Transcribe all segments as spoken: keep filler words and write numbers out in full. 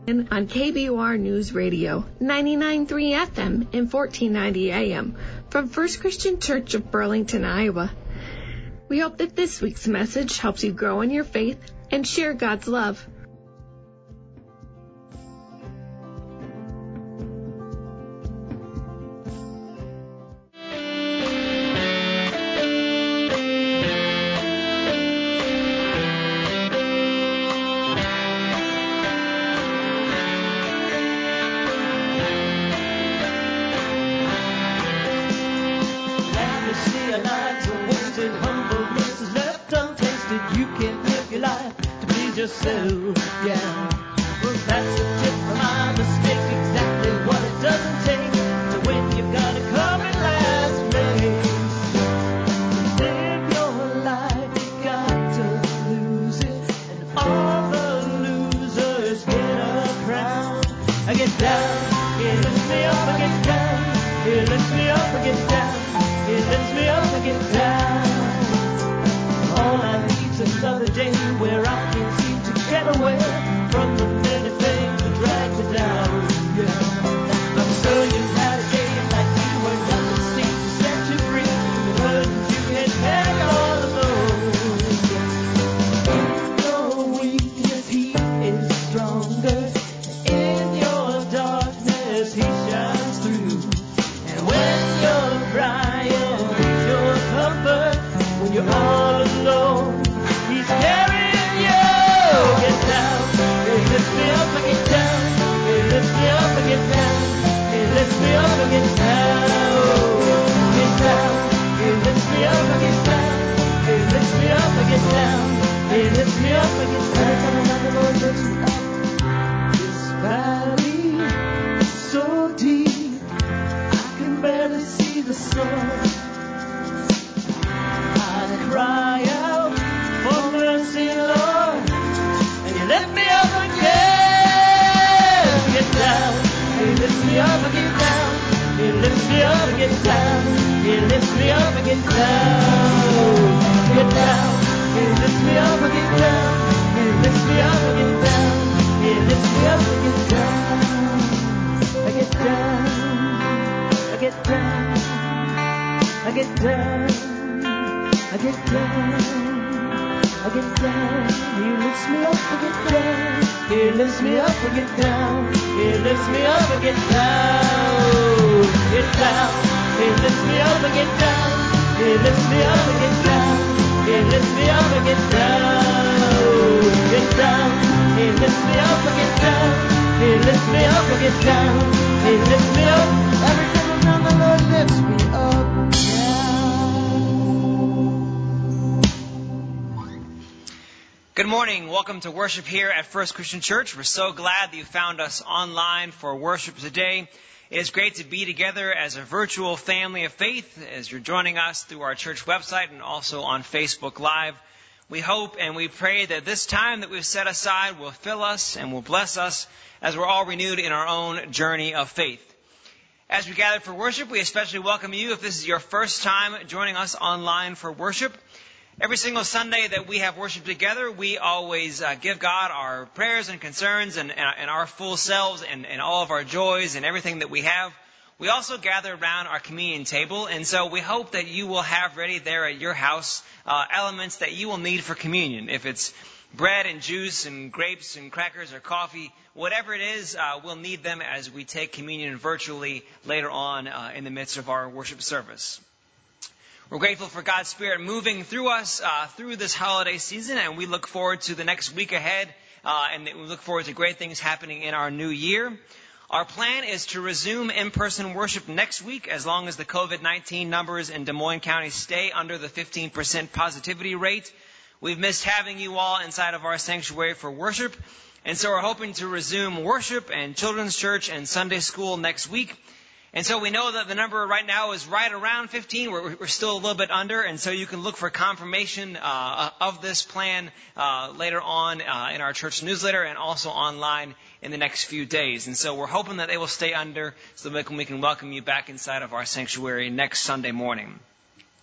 on K B O R News Radio, ninety-nine point three F M and fourteen ninety A M from First Christian Church of Burlington, Iowa. We hope that this week's message helps you grow in your faith and share God's love. Yourself, yeah. Well, that's a tip from my mistake. Exactly what it doesn't take to win. You've got to come in last place. Live your life, you got to lose it, and all the losers get a crown. I get down, it lifts me up. I get down, it lifts me up. I get down, it lifts me up. I get down. All I need's another day where I can get away from the many things that drag me down, yeah. I'm sure you've had a day like you where nothing seems to set you free. The burdens you can carry all alone. In your weakness, He is stronger. In your darkness, He shines through. And when you're crying, He's your comfort. When you're all alone, He's carrying. Get down, it lifts me up, I get down. It lifts me up, I get down. It lifts me up, I get down. Get down, it lifts me up, I get down. It lifts me up, I get down. It lifts me up, I get down. Every time another Lord lifts me up. This valley is so deep, I can barely see the sun. I cry out for mercy, Lord. Lift me up again. Get down. He lifts me up and get down. He lifts me up and get down. He lifts me up and get down. Get down. He lifts me up and get down. He lifts me up and get down. He lifts me up and get down. I get down. I get down. I get down. I get down. I get down, He lifts me up, I get down. He lifts me up, I get down. He lifts me up, I get down. Get down. He lifts me up, I get down. He lifts me up, I get down. He lifts me up, I get down. Get down. He lifts me up, I get down. He lifts me up, I get down. He lifts me up. Every single time the Lord lifts me up. Good morning. Welcome to worship here at First Christian Church. We're so glad that you found us online for worship today. It is great to be together as a virtual family of faith as you're joining us through our church website and also on Facebook Live. We hope and we pray that this time that we've set aside will fill us and will bless us as we're all renewed in our own journey of faith. As we gather for worship, we especially welcome you if this is your first time joining us online for worship. Every single Sunday that we have worship together, we always uh, give God our prayers and concerns and, and, and our full selves and, and all of our joys and everything that we have. We also gather around our communion table, and so we hope that you will have ready there at your house uh, elements that you will need for communion. If it's bread and juice and grapes and crackers or coffee, whatever it is, uh, we'll need them as we take communion virtually later on uh, in the midst of our worship service. We're grateful for God's Spirit moving through us uh, through this holiday season, and we look forward to the next week ahead, uh, and we look forward to great things happening in our new year. Our plan is to resume in-person worship next week as long as the covid nineteen numbers in Des Moines County stay under the fifteen percent positivity rate. We've missed having you all inside of our sanctuary for worship, and so we're hoping to resume worship and children's church and Sunday school next week. And so we know that the number right now is right around fifteen. We're, we're still a little bit under, and so you can look for confirmation uh, of this plan uh, later on uh, in our church newsletter and also online in the next few days. And so we're hoping that they will stay under so that we can welcome you back inside of our sanctuary next Sunday morning.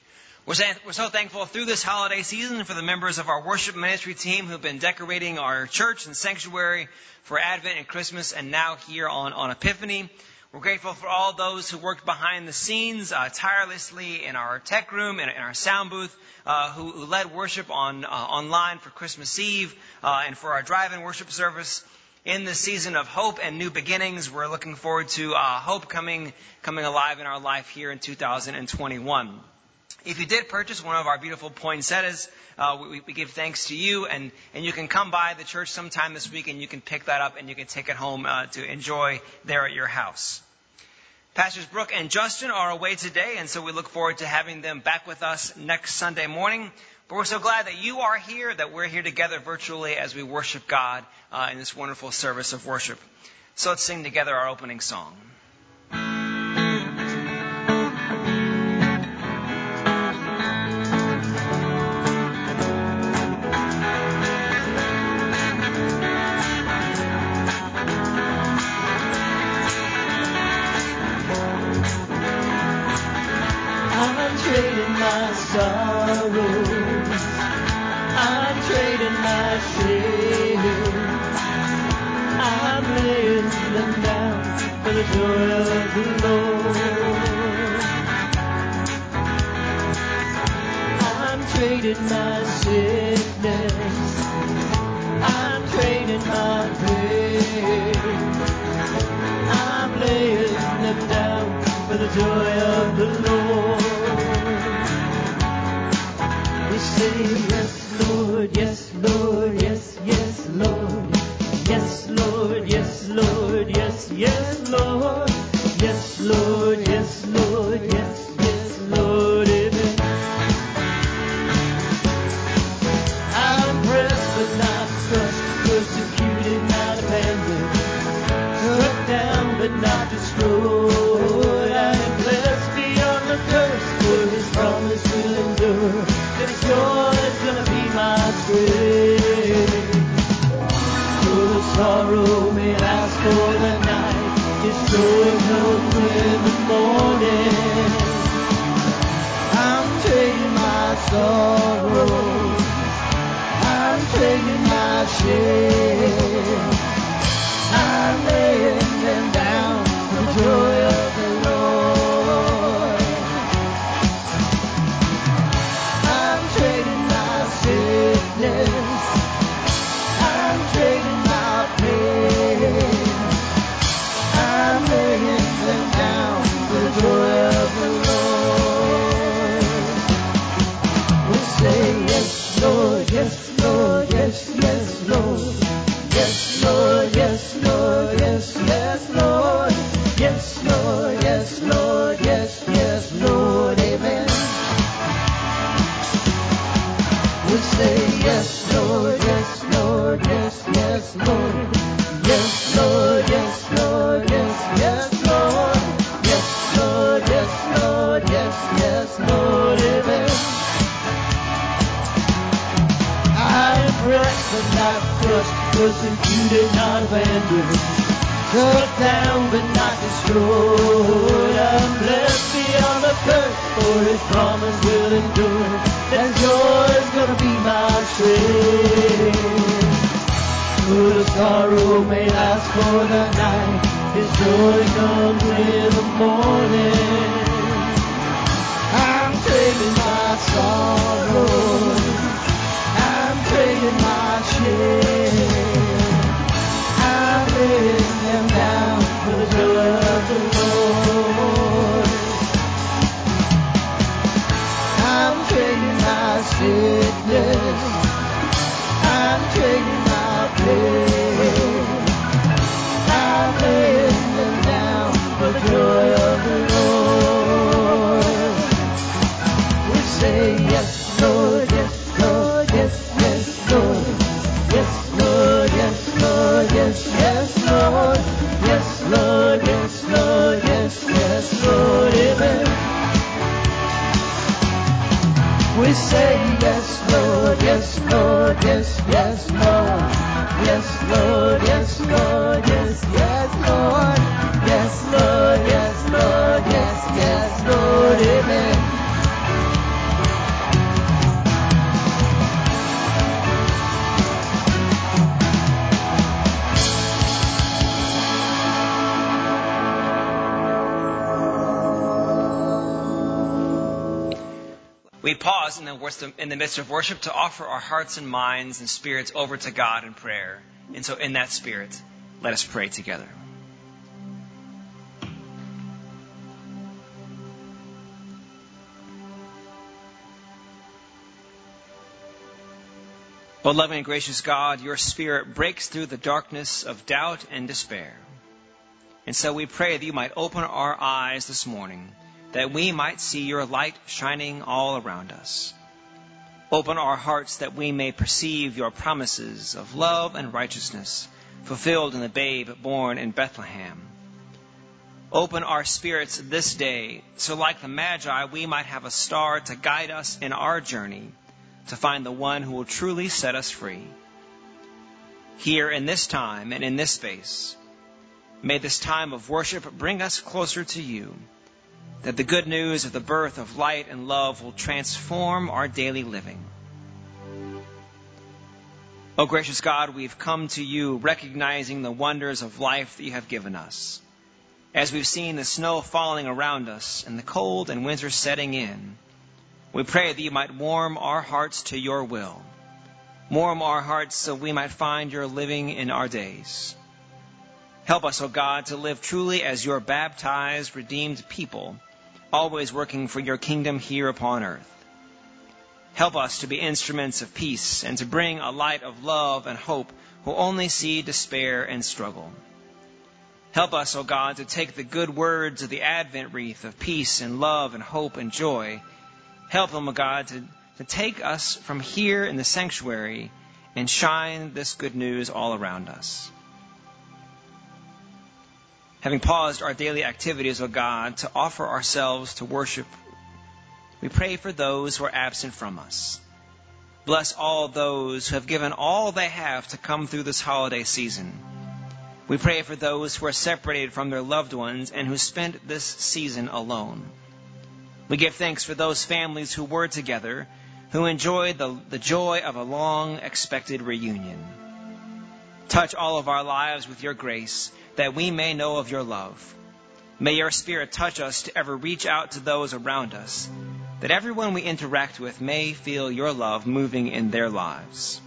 We're so thankful through this holiday season for the members of our worship ministry team who've been decorating our church and sanctuary for Advent and Christmas and now here on, on Epiphany. We're grateful for all those who worked behind the scenes uh, tirelessly in our tech room and in our sound booth, uh, who, who led worship on uh, online for Christmas Eve uh, and for our drive-in worship service. In this season of hope and new beginnings, we're looking forward to uh, hope coming coming alive in our life here in two thousand twenty-one. If you did purchase one of our beautiful poinsettias, uh, we, we give thanks to you, and, and you can come by the church sometime this week and you can pick that up and you can take it home uh, to enjoy there at your house. Pastors Brooke and Justin are away today, and so we look forward to having them back with us next Sunday morning. But we're so glad that you are here, that we're here together virtually as we worship God uh, in this wonderful service of worship. So let's sing together our opening song. I'm trading my sorrows, I'm trading my shame, I'm laying them down for the joy of the Lord. I'm trading my sickness, I'm trading my pain, I'm laying them down for the joy of the Lord. We say yes, Lord, yes, Lord, yes, yes, Lord. Yes, Lord, yes, Lord, yes, yes, Lord. Yes, Lord, yes, Lord, yes, yes, Lord, amen. I'm pressed but not crushed, persecuted, not abandoned, struck down but not destroyed. I am blessed beyond the curse, for His promise will endure. That His joy is gonna be my strength. Though the sorrow may last for the night, His joy comes in the morning. I'm trading my sorrow, I'm trading my shame, I'm laying them down for the joy of the Lord. I'm trading my sickness, I'm trading my pain, I'm laying them down for the joy of the Lord. We say yes, Lord, yes, Lord, yes, yes, Lord. Yes, Lord, yes, Lord, yes, yes, Lord. Yes, Lord, yes, Lord, yes, yes, Lord, amen. We say yes, Lord, yes, Lord, yes, yes, Lord. Yes, Lord, yes, Lord, yes, yes, Lord. Yes, Lord, yes, Lord, yes, yes, Lord, amen. I am pressed but not crushed, persecuted, not abandoned, struck down but not destroyed. I'm blessed beyond the curse, for His promise will endure. That joy is gonna be my strength. Though the sorrow may last for the night, His joy comes in the morning. I'm trading my sorrow, I'm trading my shame, I'm laying them down for the joy of the Lord. I'm trading my sickness, I'm trading my pain, I'm laying them down for the joy of the Lord. We say yes, Lord, yes, Lord, yes, yes, Lord. Yes, Lord, yes, Lord, yes, yes, Lord. Yes, Lord, yes, Lord, yes, yes, Lord, amen. We say yes, Lord, yes, Lord, yes, yes, Lord. Yes, Lord, yes, Lord, yes, yes, Lord. Yes, Lord, yes, Lord, yes, yes, Lord, amen. We pause in the, in the midst of worship to offer our hearts and minds and spirits over to God in prayer. And so in that spirit, let us pray together. O loving and gracious God, your Spirit breaks through the darkness of doubt and despair. And so we pray that you might open our eyes this morning, that we might see your light shining all around us. Open our hearts that we may perceive your promises of love and righteousness fulfilled in the babe born in Bethlehem. Open our spirits this day, so like the Magi, we might have a star to guide us in our journey to find the one who will truly set us free. Here in this time and in this space, may this time of worship bring us closer to you, that the good news of the birth of light and love will transform our daily living. O gracious God, we've come to you recognizing the wonders of life that you have given us. As we've seen the snow falling around us and the cold and winter setting in, we pray that you might warm our hearts to your will. Warm our hearts so we might find your living in our days. Help us, O God, to live truly as your baptized, redeemed people, always working for your kingdom here upon earth. Help us to be instruments of peace and to bring a light of love and hope who only see despair and struggle. Help us, O God, to take the good words of the Advent wreath of peace and love and hope and joy. Help them, O God, to, to take us from here in the sanctuary and shine this good news all around us. Having paused our daily activities, O God, to offer ourselves to worship, we pray for those who are absent from us. Bless all those who have given all they have to come through this holiday season. We pray for those who are separated from their loved ones and who spent this season alone. We give thanks for those families who were together, who enjoyed the, the joy of a long-expected reunion. Touch all of our lives with your grace, that we may know of your love. May your Spirit touch us to ever reach out to those around us, that everyone we interact with may feel your love moving in their lives.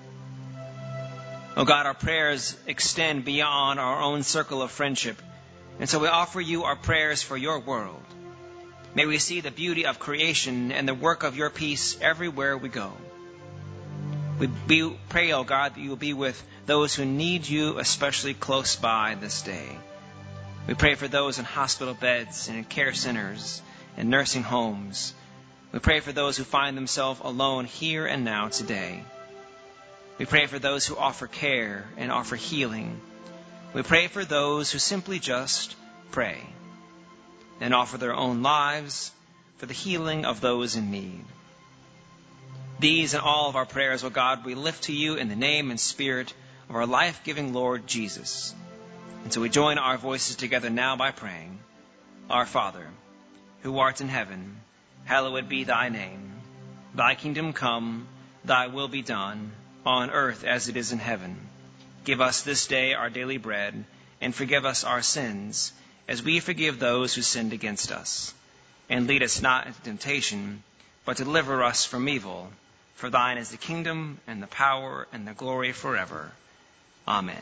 Oh God, our prayers extend beyond our own circle of friendship, and so we offer you our prayers for your world. May we see the beauty of creation and the work of your peace everywhere we go. We be, pray, O God, that you will be with those who need you, especially close by this day. We pray for those in hospital beds and in care centers and nursing homes. We pray for those who find themselves alone here and now today. We pray for those who offer care and offer healing. We pray for those who simply just pray and offer their own lives for the healing of those in need. These and all of our prayers, O God, we lift to you in the name and spirit of our life-giving Lord Jesus. And so we join our voices together now by praying, Our Father, who art in heaven, hallowed be thy name. Thy kingdom come, thy will be done, on earth as it is in heaven. Give us this day our daily bread, and forgive us our sins, as we forgive those who sinned against us. And lead us not into temptation, but deliver us from evil. For thine is the kingdom, and the power, and the glory forever. Amen.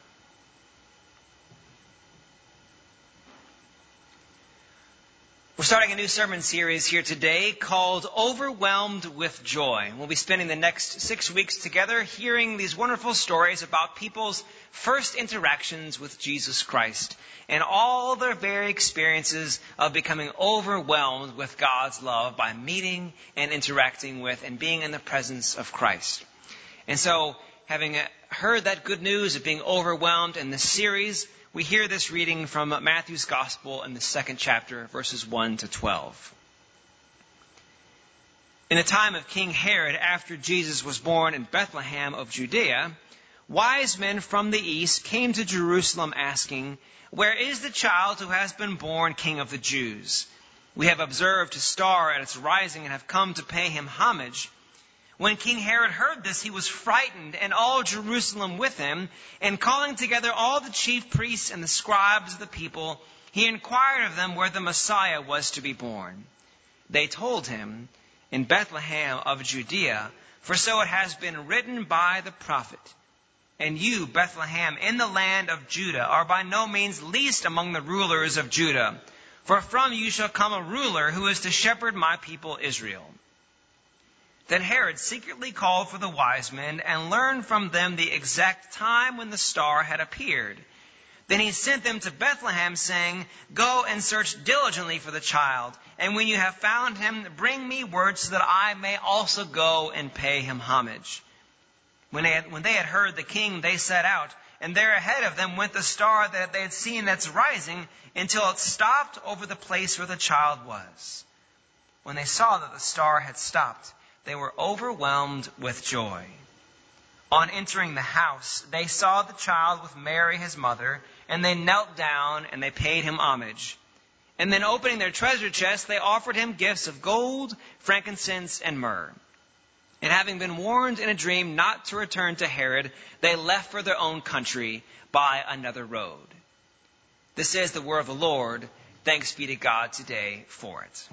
We're starting a new sermon series here today called Overwhelmed with Joy. We'll be spending the next six weeks together hearing these wonderful stories about people's first interactions with Jesus Christ and all their varied experiences of becoming overwhelmed with God's love by meeting and interacting with and being in the presence of Christ. And so, having heard that good news of being overwhelmed in this series, we hear this reading from Matthew's Gospel in the second chapter, verses one to twelve. In the time of King Herod, after Jesus was born in Bethlehem of Judea, wise men from the east came to Jerusalem asking, "Where is the child who has been born King of the Jews? We have observed his star at its rising and have come to pay him homage." When King Herod heard this, he was frightened, and all Jerusalem with him. And calling together all the chief priests and the scribes of the people, he inquired of them where the Messiah was to be born. They told him, in Bethlehem of Judea, for so it has been written by the prophet. And you, Bethlehem, in the land of Judah, are by no means least among the rulers of Judah, for from you shall come a ruler who is to shepherd my people Israel. Then Herod secretly called for the wise men and learned from them the exact time when the star had appeared. Then he sent them to Bethlehem, saying, Go and search diligently for the child, and when you have found him, bring me word so that I may also go and pay him homage. When they had, when they had heard the king, they set out, and there ahead of them went the star that they had seen that's rising, until it stopped over the place where the child was. When they saw that the star had stopped, they were overwhelmed with joy. On entering the house, they saw the child with Mary, his mother, and they knelt down and they paid him homage. And then opening their treasure chest, they offered him gifts of gold, frankincense, and myrrh. And having been warned in a dream not to return to Herod, they left for their own country by another road. This is the word of the Lord. Thanks be to God today for it.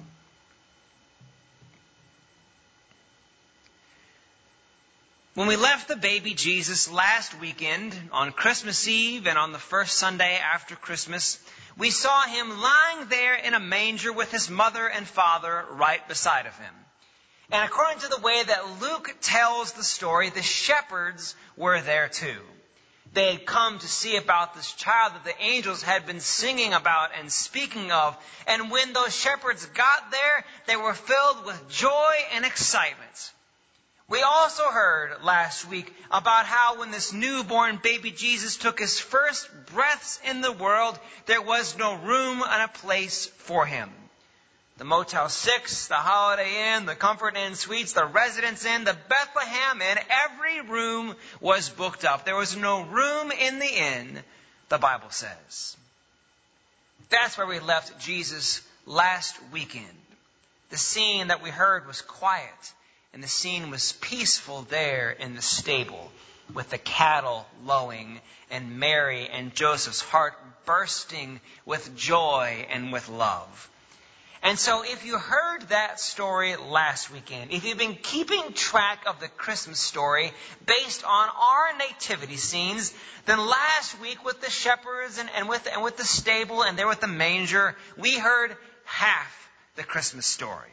When we left the baby Jesus last weekend, on Christmas Eve and on the first Sunday after Christmas, we saw him lying there in a manger with his mother and father right beside of him. And according to the way that Luke tells the story, the shepherds were there too. They had come to see about this child that the angels had been singing about and speaking of. And when those shepherds got there, they were filled with joy and excitement. We also heard last week about how when this newborn baby Jesus took his first breaths in the world, there was no room and a place for him. The Motel six, the Holiday Inn, the Comfort Inn Suites, the Residence Inn, the Bethlehem Inn, every room was booked up. There was no room in the inn, the Bible says. That's where we left Jesus last weekend. The scene that we heard was quiet. And the scene was peaceful there in the stable with the cattle lowing and Mary and Joseph's heart bursting with joy and with love. And so if you heard that story last weekend, if you've been keeping track of the Christmas story based on our nativity scenes, then last week with the shepherds and, and, with, and with the stable and there with the manger, we heard half the Christmas story.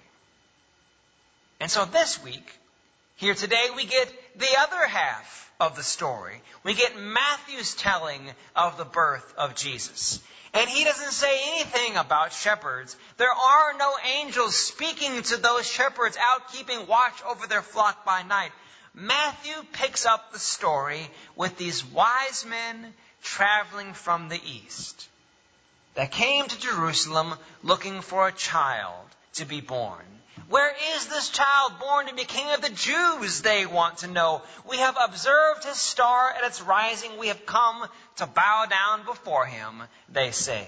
And so this week, here today, we get the other half of the story. We get Matthew's telling of the birth of Jesus. And he doesn't say anything about shepherds. There are no angels speaking to those shepherds out keeping watch over their flock by night. Matthew picks up the story with these wise men traveling from the east that came to Jerusalem looking for a child to be born. Where is this child born to be king of the Jews, they want to know. We have observed his star at its rising. We have come to bow down before him, they say.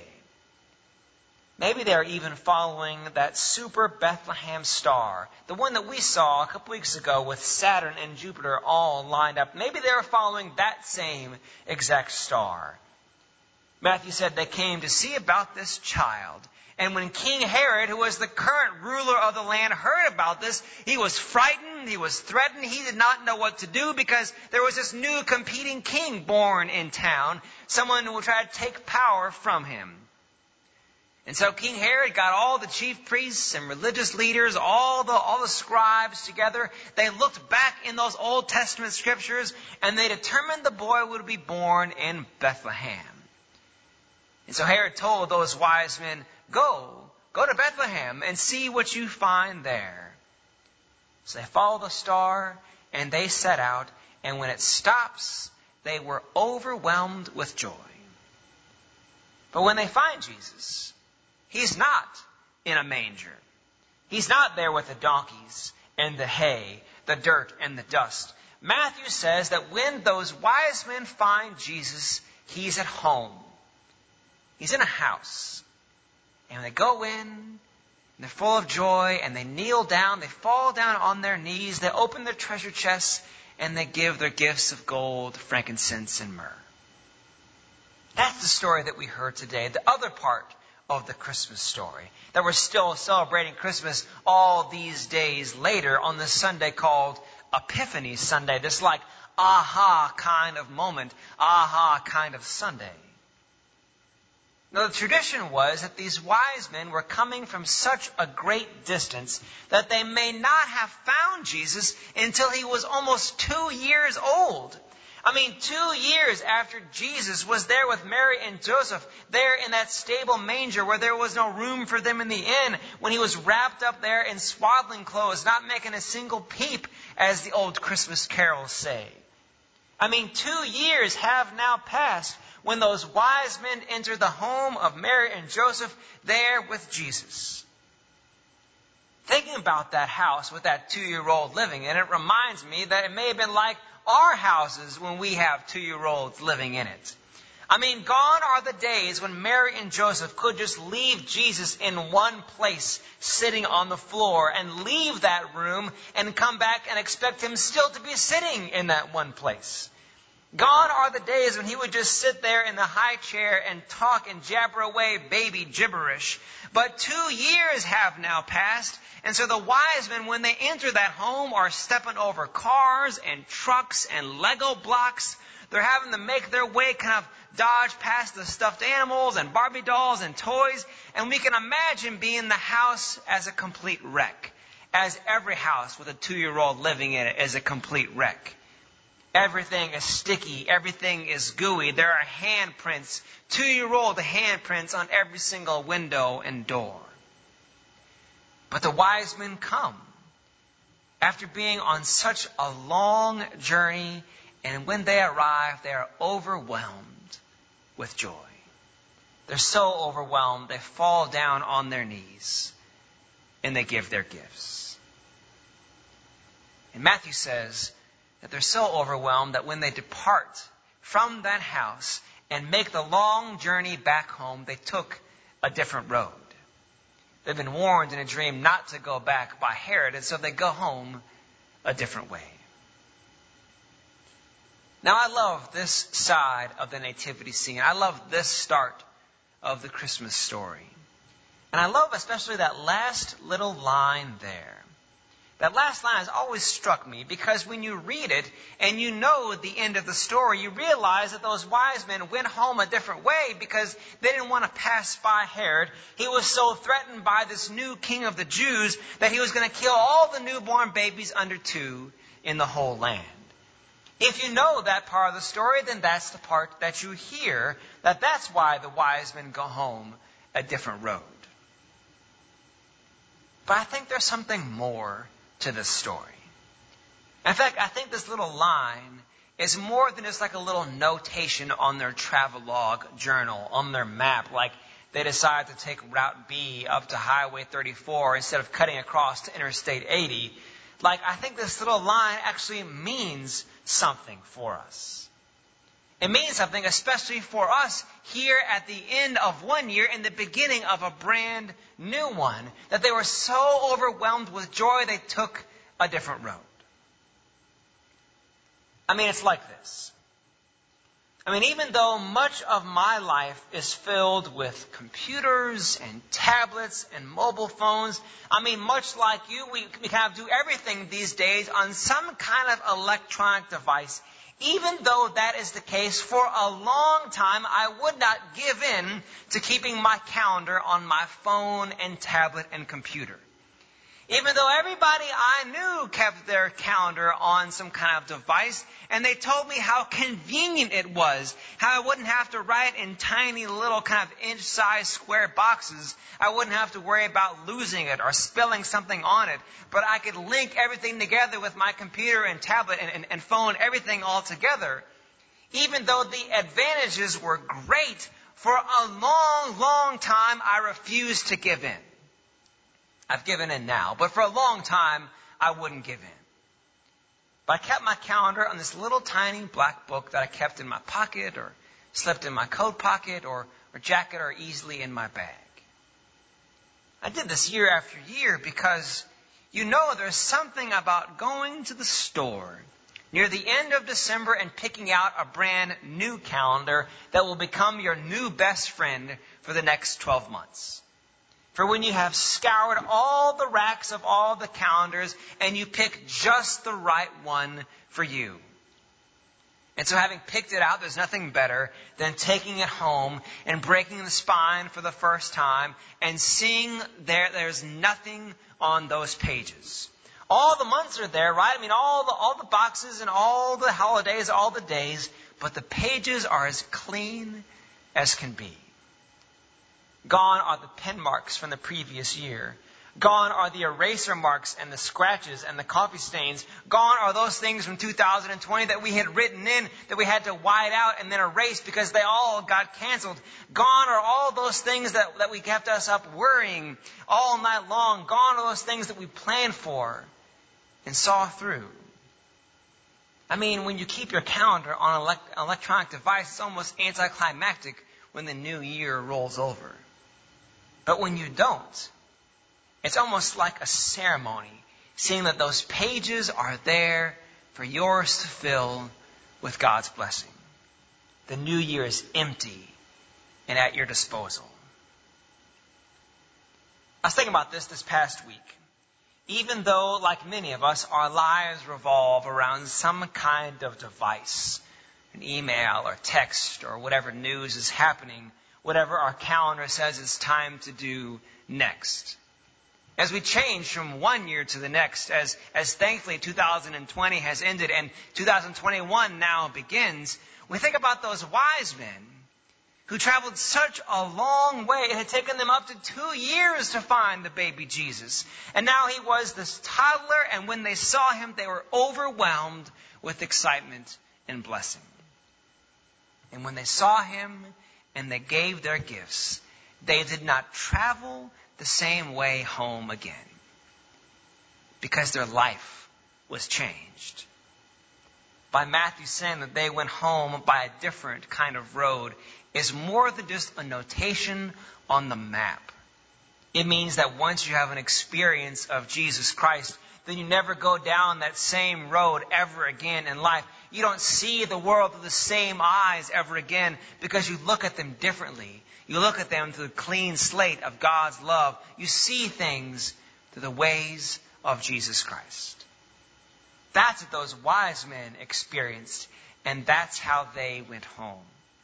Maybe they're even following that super Bethlehem star, the one that we saw a couple weeks ago with Saturn and Jupiter all lined up. Maybe they're following that same exact star. Matthew said they came to see about this child. And when King Herod, who was the current ruler of the land, heard about this, he was frightened, he was threatened, he did not know what to do because there was this new competing king born in town, someone who would try to take power from him. And so King Herod got all the chief priests and religious leaders, all the, all the scribes together. They looked back in those Old Testament scriptures and they determined the boy would be born in Bethlehem. And so Herod told those wise men, Go, go to Bethlehem and see what you find there. So they followed the star and they set out. And when it stops, they were overwhelmed with joy. But when they find Jesus, he's not in a manger. He's not there with the donkeys and the hay, the dirt and the dust. Matthew says that when those wise men find Jesus, he's at home. He's in a house. And when they go in, and they're full of joy, and they kneel down, they fall down on their knees, they open their treasure chests, and they give their gifts of gold, frankincense, and myrrh. That's the story that we heard today, the other part of the Christmas story. That we're still celebrating Christmas all these days later on this Sunday called Epiphany Sunday. This like aha kind of moment, aha kind of Sunday. Now, the tradition was that these wise men were coming from such a great distance that they may not have found Jesus until he was almost two years old. I mean, two years after Jesus was there with Mary and Joseph, there in that stable manger where there was no room for them in the inn, when he was wrapped up there in swaddling clothes, not making a single peep, as the old Christmas carols say. I mean, two years have now passed when those wise men entered the home of Mary and Joseph there with Jesus. Thinking about that house with that two-year-old living in it reminds me that it may have been like our houses when we have two-year-olds living in it. I mean, gone are the days when Mary and Joseph could just leave Jesus in one place, sitting on the floor, and leave that room and come back and expect him still to be sitting in that one place. Gone are the days when he would just sit there in the high chair and talk and jabber away baby gibberish. But two years have now passed, and so the wise men, when they enter that home, are stepping over cars and trucks and Lego blocks. They're having to make their way, kind of dodge past the stuffed animals and Barbie dolls and toys. And we can imagine being the house as a complete wreck, as every house with a two-year-old living in it is a complete wreck. Everything is sticky. Everything is gooey. There are handprints, two-year-old handprints on every single window and door. But the wise men come after being on such a long journey, and when they arrive, they are overwhelmed with joy. They're so overwhelmed, they fall down on their knees and they give their gifts. And Matthew says that they're so overwhelmed that when they depart from that house and make the long journey back home, they took a different road. They've been warned in a dream not to go back by Herod, and so they go home a different way. Now, I love this side of the nativity scene. I love this start of the Christmas story. And I love especially that last little line there. That last line has always struck me because when you read it and you know the end of the story, you realize that those wise men went home a different way because they didn't want to pass by Herod. He was so threatened by this new king of the Jews that he was going to kill all the newborn babies under two in the whole land. If you know that part of the story, then that's the part that you hear, that that's why the wise men go home a different road. But I think there's something more to this story. In fact, I think this little line is more than just like a little notation on their travelogue journal, on their map, like they decide to take Route B up to Highway thirty-four instead of cutting across to Interstate eighty. Like, I think this little line actually means something for us. It means something especially for us here at the end of one year and the beginning of a brand new one. That they were so overwhelmed with joy they took a different road. I mean, it's like this. I mean, even though much of my life is filled with computers and tablets and mobile phones, I mean, much like you, we, we kind of do everything these days on some kind of electronic device. Even though that is the case, for a long time, I would not give in to keeping my calendar on my phone and tablet and computer. Even though everybody I knew kept their calendar on some kind of device, and they told me how convenient it was, how I wouldn't have to write in tiny little kind of inch-sized square boxes. I wouldn't have to worry about losing it or spilling something on it, but I could link everything together with my computer and tablet and, and, and phone, everything all together. Even though the advantages were great, for a long, long time, I refused to give in. I've given in now, but for a long time, I wouldn't give in. But I kept my calendar on this little tiny black book that I kept in my pocket or slipped in my coat pocket or, or jacket or easily in my bag. I did this year after year because you know there's something about going to the store, near the end of December and picking out a brand new calendar that will become your new best friend for the next twelve months. For when you have scoured all the racks of all the calendars and you pick just the right one for you. And so having picked it out, there's nothing better than taking it home and breaking the spine for the first time and seeing there there's nothing on those pages. All the months are there, right? I mean, all the, all the boxes and all the holidays, all the days, but the pages are as clean as can be. Gone are the pen marks from the previous year. Gone are the eraser marks and the scratches and the coffee stains. Gone are those things from two thousand twenty that we had written in that we had to white out and then erase because they all got canceled. Gone are all those things that, that we kept us up worrying all night long. Gone are those things that we planned for and saw through. I mean, when you keep your calendar on an elect- electronic device, it's almost anticlimactic when the new year rolls over. But when you don't, it's almost like a ceremony, seeing that those pages are there for yours to fill with God's blessing. The new year is empty and at your disposal. I was thinking about this this past week. Even though, like many of us, our lives revolve around some kind of device, an email or text or whatever news is happening, whatever our calendar says it's time to do next. As we change from one year to the next, as, as thankfully two thousand twenty has ended and two thousand twenty-one now begins, we think about those wise men who traveled such a long way. It had taken them up to two years to find the baby Jesus. And now he was this toddler, and when they saw him, they were overwhelmed with excitement and blessing. And when they saw him and they gave their gifts, they did not travel the same way home again, because their life was changed. By Matthew saying that they went home by a different kind of road is more than just a notation on the map. It means that once you have an experience of Jesus Christ, then you never go down that same road ever again in life. You don't see the world through the same eyes ever again because you look at them differently. You look at them through the clean slate of God's love. You see things through the ways of Jesus Christ. That's what those wise men experienced, and that's how they went home.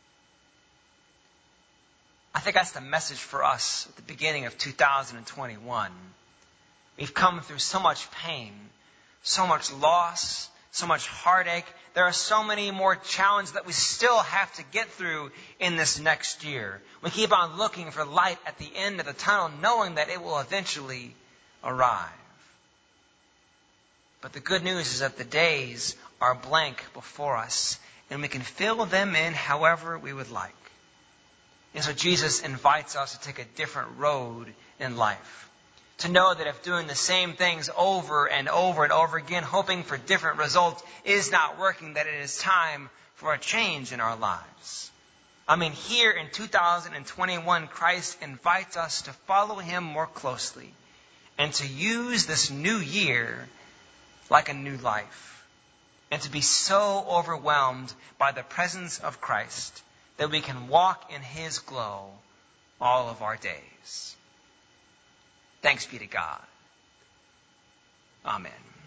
I think that's the message for us at the beginning of two thousand twenty-one. We've come through so much pain, so much loss, so much heartache. There are so many more challenges that we still have to get through in this next year. We keep on looking for light at the end of the tunnel, knowing that it will eventually arrive. But the good news is that the days are blank before us, and we can fill them in however we would like. And so Jesus invites us to take a different road in life. To know that if doing the same things over and over and over again, hoping for different results, is not working, that it is time for a change in our lives. I mean, here in two thousand twenty-one, Christ invites us to follow him more closely and to use this new year like a new life, and to be so overwhelmed by the presence of Christ that we can walk in his glow all of our days. Thanks be to God. Amen.